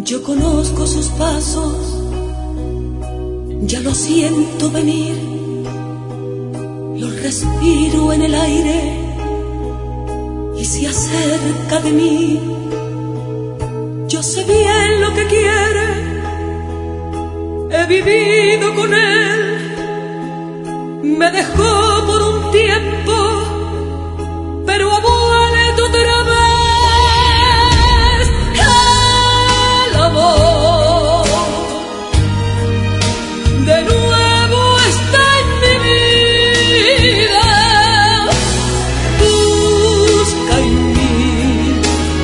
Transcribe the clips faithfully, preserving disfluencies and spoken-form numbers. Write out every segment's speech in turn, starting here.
Yo conozco sus pasos, ya lo siento venir, lo respiro en el aire y se acerca de mí. Yo sé bien lo que quiere, he vivido con él, me dejó por un tiempo, pero ha vuelto otra vez. El amor de nuevo está en mi vida, busca en mí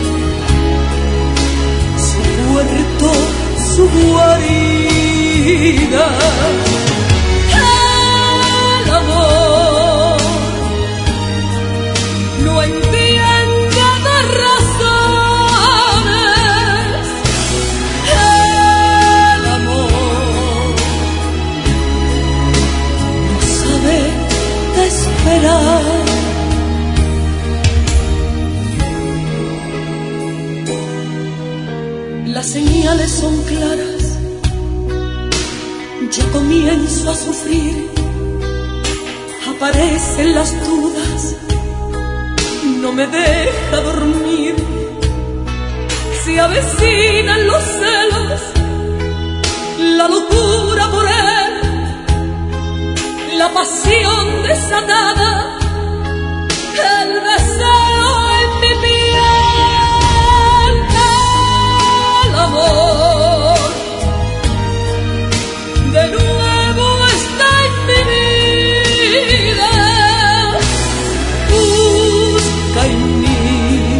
su puerto, su guarida. Las señales son claras, ya comienzo a sufrir, aparecen las dudas, no me deja dormir, se avecinan los celos, la locura por él, la pasión desatada, el deseo en mi piel, el amor de nuevo está en mi vida, busca en mí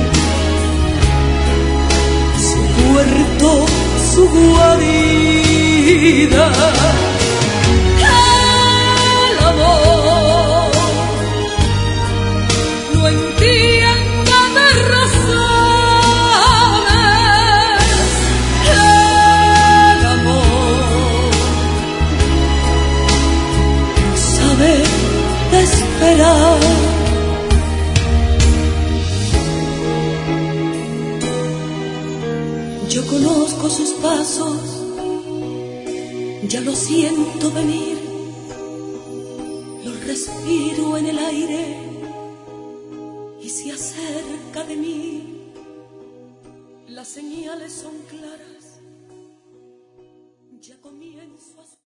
su puerto, su guarida. Esperar. Yo conozco sus pasos, ya lo siento venir, lo respiro en el aire y se acerca de mí. Las señales son claras.